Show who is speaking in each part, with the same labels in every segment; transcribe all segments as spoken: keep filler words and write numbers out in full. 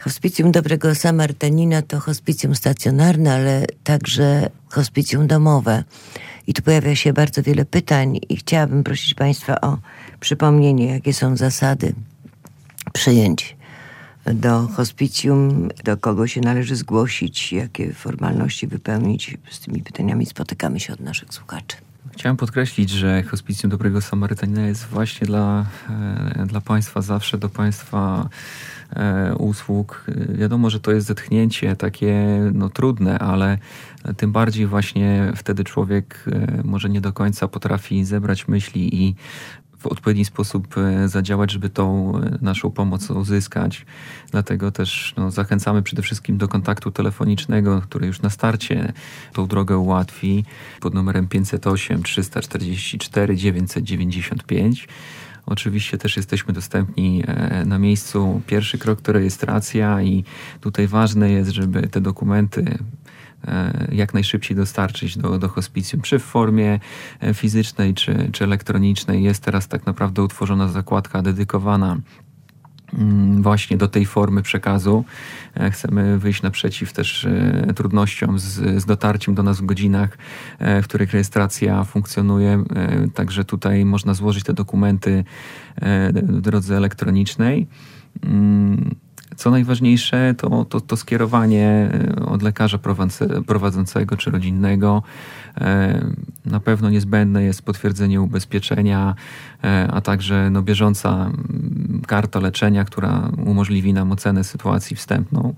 Speaker 1: Hospicjum Dobrego Samarytanina to hospicjum stacjonarne, ale także hospicjum domowe. I tu pojawia się bardzo wiele pytań i chciałabym prosić Państwa o przypomnienie, jakie są zasady przyjęć do hospicjum, do kogo się należy zgłosić, jakie formalności wypełnić. Z tymi pytaniami spotykamy się od naszych słuchaczy.
Speaker 2: Chciałem podkreślić, że Hospicjum Dobrego Samarytanina jest właśnie dla, e, dla Państwa, zawsze do Państwa e, usług. Wiadomo, że to jest zetchnięcie takie no, trudne, ale tym bardziej właśnie wtedy człowiek e, może nie do końca potrafi zebrać myśli i w odpowiedni sposób zadziałać, żeby tą naszą pomoc uzyskać. Dlatego też no, zachęcamy przede wszystkim do kontaktu telefonicznego, który już na starcie tą drogę ułatwi pod numerem pięćset osiem trzysta czterdzieści cztery dziewięćset dziewięćdziesiąt pięć. Oczywiście też jesteśmy dostępni na miejscu. Pierwszy krok to rejestracja i tutaj ważne jest, żeby te dokumenty jak najszybciej dostarczyć do, do hospicjum, czy w formie fizycznej, czy, czy elektronicznej. Jest teraz tak naprawdę utworzona zakładka dedykowana właśnie do tej formy przekazu. Chcemy wyjść naprzeciw też trudnościom z, z dotarciem do nas w godzinach, w których rejestracja funkcjonuje. Także tutaj można złożyć te dokumenty w drodze elektronicznej. Co najważniejsze, to, to, to skierowanie od lekarza prowadzącego czy rodzinnego. Na pewno niezbędne jest potwierdzenie ubezpieczenia, a także no, bieżąca karta leczenia, która umożliwi nam ocenę sytuacji wstępną.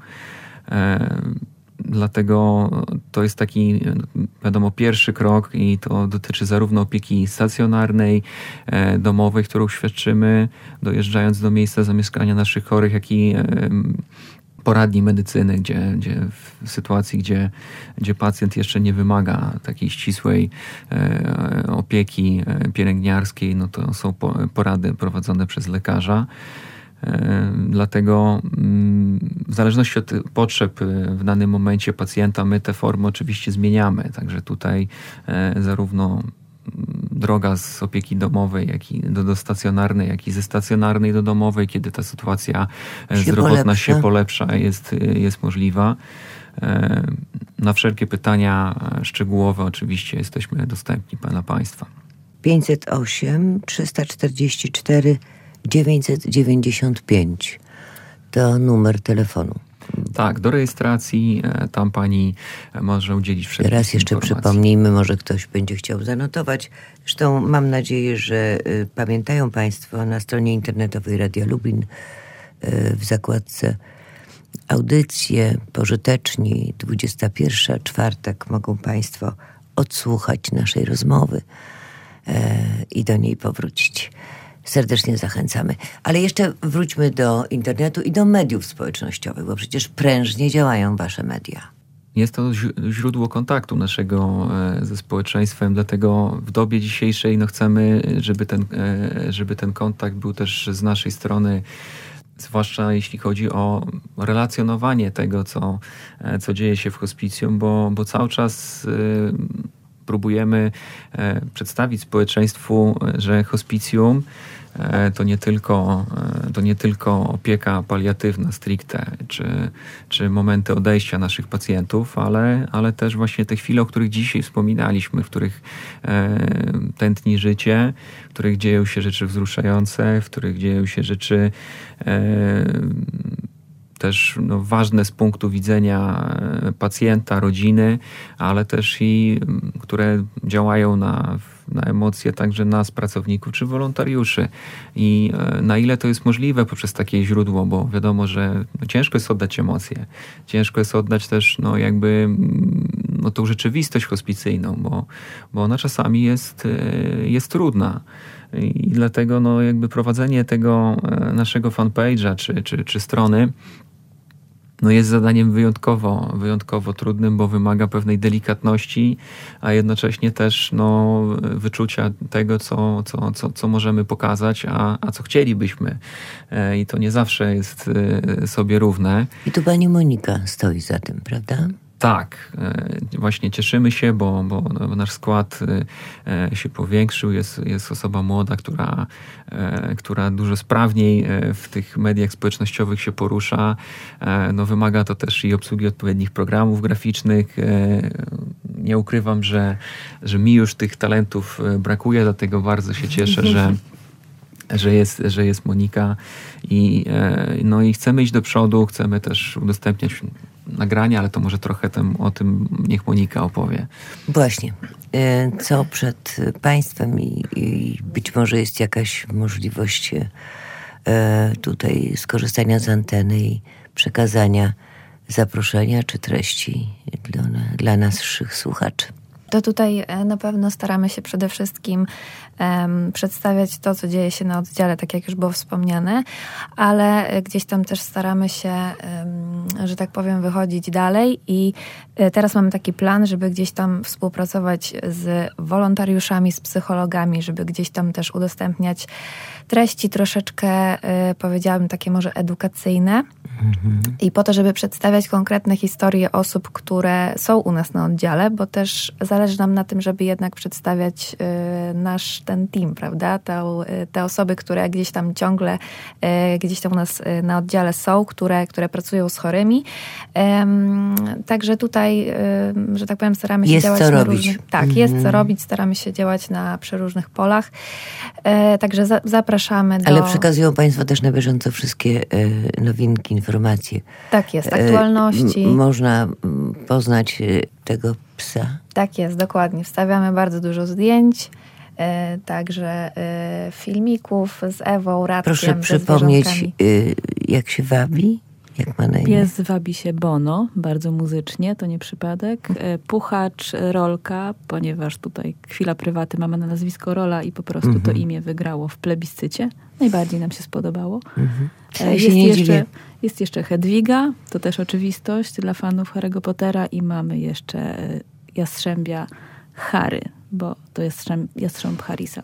Speaker 2: Dlatego to jest taki, wiadomo, pierwszy krok i to dotyczy zarówno opieki stacjonarnej, domowej, którą świadczymy, dojeżdżając do miejsca zamieszkania naszych chorych, jak i poradni medycyny, gdzie, gdzie w sytuacji, gdzie, gdzie pacjent jeszcze nie wymaga takiej ścisłej opieki pielęgniarskiej, no to są porady prowadzone przez lekarza. Dlatego w zależności od potrzeb w danym momencie pacjenta my te formy oczywiście zmieniamy. Także tutaj zarówno droga z opieki domowej, jak i do, do stacjonarnej, jak i ze stacjonarnej do domowej, kiedy ta sytuacja się zdrowotna polepsza. się polepsza, jest, jest możliwa. Na wszelkie pytania szczegółowe oczywiście jesteśmy dostępni dla Państwa.
Speaker 1: pięćset osiem trzysta czterdzieści cztery dziewięćset dziewięćdziesiąt pięć to numer telefonu.
Speaker 2: Tak, do rejestracji tam pani może udzielić wszelkich informacji.
Speaker 1: Raz jeszcze przypomnijmy, może ktoś będzie chciał zanotować. Zresztą mam nadzieję, że y, pamiętają Państwo na stronie internetowej Radia Lublin y, w zakładce audycje pożyteczni dwudziesta pierwsza, czwartek mogą Państwo odsłuchać naszej rozmowy y, i do niej powrócić. Serdecznie zachęcamy. Ale jeszcze wróćmy do internetu i do mediów społecznościowych, bo przecież prężnie działają wasze media.
Speaker 2: Jest to źródło kontaktu naszego ze społeczeństwem, dlatego w dobie dzisiejszej no chcemy, żeby ten, żeby ten kontakt był też z naszej strony, zwłaszcza jeśli chodzi o relacjonowanie tego, co, co dzieje się w hospicjum, bo, bo cały czas próbujemy przedstawić społeczeństwu, że hospicjum to nie tylko, to nie tylko opieka paliatywna stricte, czy, czy momenty odejścia naszych pacjentów, ale, ale też właśnie te chwile, o których dzisiaj wspominaliśmy, w których tętni życie, w których dzieją się rzeczy wzruszające, w których dzieją się rzeczy też no, ważne z punktu widzenia pacjenta, rodziny, ale też i które działają na, na emocje także nas, pracowników czy wolontariuszy. I na ile to jest możliwe poprzez takie źródło, bo wiadomo, że no, ciężko jest oddać emocje. Ciężko jest oddać też no, jakby no, tą rzeczywistość hospicyjną, bo, bo ona czasami jest, jest trudna. I dlatego no, jakby prowadzenie tego naszego fanpage'a czy, czy, czy strony no jest zadaniem wyjątkowo, wyjątkowo trudnym, bo wymaga pewnej delikatności, a jednocześnie też no, wyczucia tego, co, co, co, co możemy pokazać, a, a co chcielibyśmy. I to nie zawsze jest sobie równe.
Speaker 1: I tu pani Monika stoi za tym, prawda?
Speaker 2: Tak, właśnie cieszymy się, bo, bo nasz skład się powiększył. Jest, jest osoba młoda, która, która dużo sprawniej w tych mediach społecznościowych się porusza. No, wymaga to też i obsługi odpowiednich programów graficznych. Nie ukrywam, że, że mi już tych talentów brakuje, dlatego bardzo się cieszę, że że jest, że jest Monika i, no i chcemy iść do przodu, chcemy też udostępniać nagrania, ale to może trochę tem, o tym niech Monika opowie.
Speaker 1: Właśnie. Co przed państwem i, i być może jest jakaś możliwość tutaj skorzystania z anteny i przekazania zaproszenia czy treści dla, dla naszych słuchaczy.
Speaker 3: To tutaj na pewno staramy się przede wszystkim um, przedstawiać to, co dzieje się na oddziale, tak jak już było wspomniane, ale gdzieś tam też staramy się, um, że tak powiem, wychodzić dalej i teraz mamy taki plan, żeby gdzieś tam współpracować z wolontariuszami, z psychologami, żeby gdzieś tam też udostępniać treści troszeczkę, y, powiedziałabym, takie może edukacyjne. Mhm. I po to, żeby przedstawiać konkretne historie osób, które są u nas na oddziale, bo też zależy nam na tym, żeby jednak przedstawiać y, nasz ten team, prawda? Te, y, te osoby, które gdzieś tam ciągle y, gdzieś tam u nas y, na oddziale są, które, które pracują z chorymi. Ym, także tutaj, y, że tak powiem, staramy się
Speaker 1: jest
Speaker 3: działać
Speaker 1: co
Speaker 3: na
Speaker 1: robić.
Speaker 3: różnych... Tak, mhm. jest co robić, staramy się działać na przeróżnych polach. Y, także za, zapraszamy do...
Speaker 1: Ale przekazują państwo też na bieżąco wszystkie y, nowinki, informacje.
Speaker 3: Tak jest, aktualności.
Speaker 1: Y, m- można poznać y, tego psa.
Speaker 3: Tak jest, dokładnie. Wstawiamy bardzo dużo zdjęć, y, także y, filmików z Ewą, Radkiem.
Speaker 1: Proszę przypomnieć, y, jak się wabi? Jak ma na imię?
Speaker 4: Pies wabi się Bono, bardzo muzycznie, to nie przypadek. Puchacz Rolka, ponieważ tutaj chwila prywaty, mamy na nazwisko Rola i po prostu mhm. to imię wygrało w plebiscycie. Najbardziej nam się spodobało.
Speaker 1: Mhm.
Speaker 4: Jest,
Speaker 1: się
Speaker 4: jeszcze, jest jeszcze Hedwiga, to też oczywistość dla fanów Harry'ego Pottera i mamy jeszcze Jastrzębia Harry, bo to jest Jastrząb Harrisa.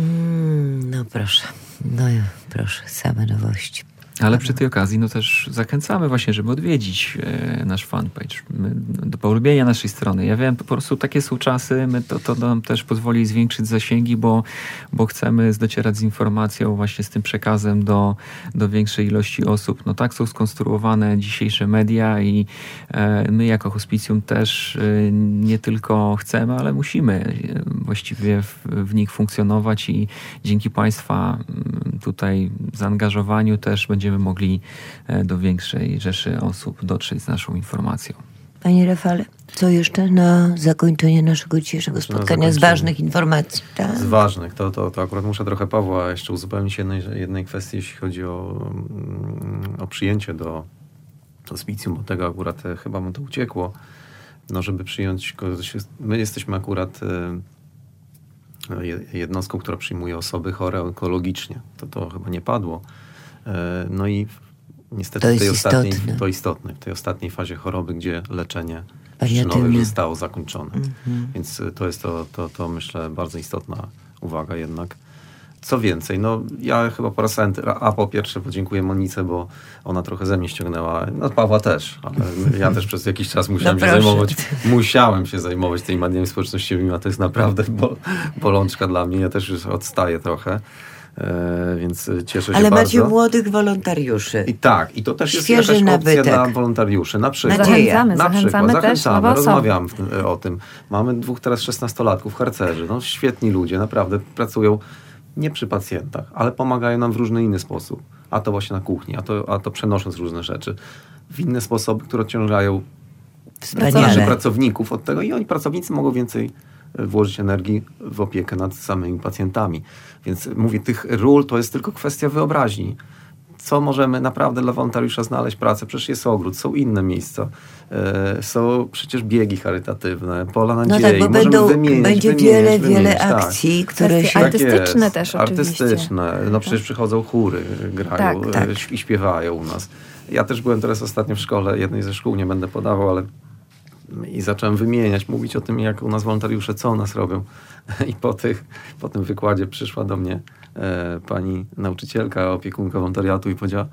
Speaker 1: Mm, no proszę, no proszę, same nowości.
Speaker 2: Ale przy tej okazji no też zachęcamy właśnie, żeby odwiedzić e, nasz fanpage, my, do polubienia naszej strony. Ja wiem, po prostu takie są czasy, my to, to nam też pozwoli zwiększyć zasięgi, bo, bo chcemy docierać z informacją, właśnie z tym przekazem do, do większej ilości osób. No tak są skonstruowane dzisiejsze media i e, my jako hospicjum też e, nie tylko chcemy, ale musimy właściwie w, w nich funkcjonować i dzięki Państwa tutaj zaangażowaniu też będziemy mogli do większej rzeszy osób dotrzeć z naszą informacją.
Speaker 1: Panie Rafale, co jeszcze na zakończenie naszego dzisiejszego spotkania z ważnych informacji? Tak?
Speaker 5: Z ważnych. To, to, to akurat muszę trochę Pawła jeszcze uzupełnić jednej, jednej kwestii, jeśli chodzi o, o przyjęcie do hospicjum, bo tego akurat chyba mu to uciekło. No, żeby przyjąć... My jesteśmy akurat jednostką, która przyjmuje osoby chore onkologicznie. To, to chyba nie padło. No i niestety
Speaker 1: to
Speaker 5: w tej ostatniej,
Speaker 1: istotne.
Speaker 5: to istotne, w tej ostatniej fazie choroby, gdzie leczenie przyczynowe już zostało zakończone. Mm-hmm. Więc to jest to, to, to myślę bardzo istotna uwaga jednak. Co więcej, no ja chyba po raz a po pierwsze podziękuję Monice, bo ona trochę ze mnie ściągnęła, no Pawła też, ale ja też przez jakiś czas musiałem no się zajmować, musiałem się zajmować tymi mediami społecznościowymi, a to jest naprawdę bol, bolączka dla mnie, ja też już odstaję trochę. E, więc cieszę się
Speaker 1: Ale
Speaker 5: bardzo.
Speaker 1: macie młodych wolontariuszy.
Speaker 5: I tak, i to też jest
Speaker 1: Świeży
Speaker 5: jakaś
Speaker 1: nabytek.
Speaker 5: opcja dla wolontariuszy. Na przykład.
Speaker 3: Zachęcamy,
Speaker 5: na
Speaker 3: zachęcamy
Speaker 5: przykład,
Speaker 3: też.
Speaker 5: zachęcamy,
Speaker 3: No
Speaker 5: rozmawiam w, o tym. Mamy dwóch teraz szesnastolatków, harcerzy. No, świetni ludzie, naprawdę pracują nie przy pacjentach, ale pomagają nam w różny inny sposób. A to właśnie na kuchni, a to, a to przenosząc różne rzeczy. W inne sposoby, które odciążają naszych pracowników od tego i oni, pracownicy, mogą więcej włożyć energii w opiekę nad samymi pacjentami. Więc mówię, tych ról to jest tylko kwestia wyobraźni. Co możemy naprawdę dla wolontariusza znaleźć pracę? Przecież jest ogród, są inne miejsca. E, są przecież biegi charytatywne, pola nadziei.
Speaker 1: No tak, bo
Speaker 5: możemy
Speaker 1: będą,
Speaker 5: wymieniać,
Speaker 1: będzie
Speaker 5: wymieniać,
Speaker 1: wiele,
Speaker 5: wymieniać,
Speaker 1: wiele
Speaker 5: tak.
Speaker 1: akcji, które
Speaker 3: Kwestie
Speaker 1: się...
Speaker 3: artystyczne
Speaker 5: tak
Speaker 3: też oczywiście.
Speaker 5: Artystyczne. No przecież tak. Przychodzą chóry, grają
Speaker 1: tak, tak.
Speaker 5: i śpiewają u nas. Ja też byłem teraz ostatnio w szkole, jednej ze szkół, nie będę podawał, ale i zacząłem wymieniać, mówić o tym, jak u nas wolontariusze, co u nas robią. I po, tych, po tym wykładzie przyszła do mnie e, pani nauczycielka, opiekunka wolontariatu i powiedziała: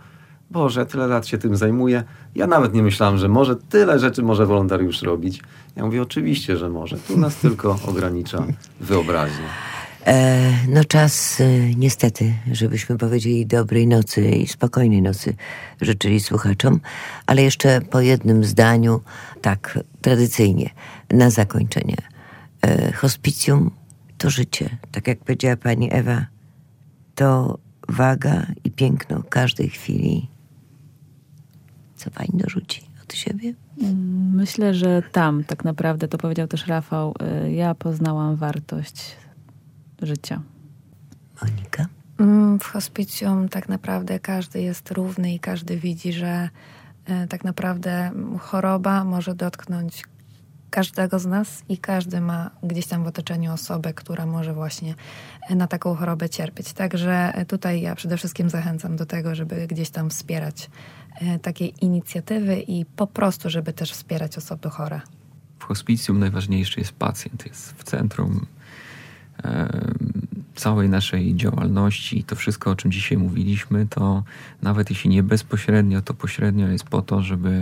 Speaker 5: Boże, tyle lat się tym zajmuję. Ja nawet nie myślałem, że może tyle rzeczy może wolontariusz robić. Ja mówię, oczywiście, że może. Tu nas tylko ogranicza wyobraźnia.
Speaker 1: E, no czas e, niestety, żebyśmy powiedzieli dobrej nocy i spokojnej nocy życzyli słuchaczom, ale jeszcze po jednym zdaniu, tak tradycyjnie, na zakończenie. E, hospicjum to życie, tak jak powiedziała pani Ewa, to waga i piękno każdej chwili. Co pani dorzuci od siebie?
Speaker 4: Myślę, że tam tak naprawdę, to powiedział też Rafał, ja poznałam wartość życia.
Speaker 1: Monika?
Speaker 3: W hospicjum tak naprawdę każdy jest równy i każdy widzi, że tak naprawdę choroba może dotknąć każdego z nas i każdy ma gdzieś tam w otoczeniu osobę, która może właśnie na taką chorobę cierpieć. Także tutaj ja przede wszystkim zachęcam do tego, żeby gdzieś tam wspierać takie inicjatywy i po prostu, żeby też wspierać osoby chore.
Speaker 2: W hospicjum najważniejszy jest pacjent, jest w centrum e, całej naszej działalności. To wszystko, o czym dzisiaj mówiliśmy, to nawet jeśli nie bezpośrednio, to pośrednio jest po to, żeby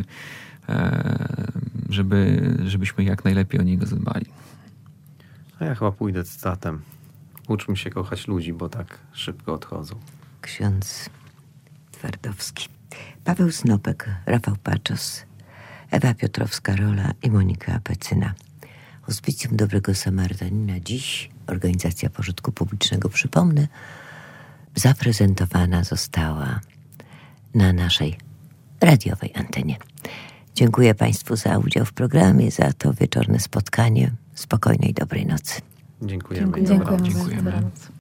Speaker 2: żeby, żebyśmy jak najlepiej o niego zadbali.
Speaker 5: A ja chyba pójdę z cytatem. Uczmy się kochać ludzi, bo tak szybko odchodzą.
Speaker 1: Ksiądz Twardowski, Paweł Snopek, Rafał Paczos, Ewa Piotrowska-Rola i Monika Apecyna. Hospicjum Dobrego Samarytanina dziś, organizacja pożytku publicznego, przypomnę, zaprezentowana została na naszej radiowej antenie. Dziękuję Państwu za udział w programie, za to wieczorne spotkanie. Spokojnej, dobrej nocy.
Speaker 5: Dziękujemy.
Speaker 3: Dziękujemy.
Speaker 2: Dziękujemy.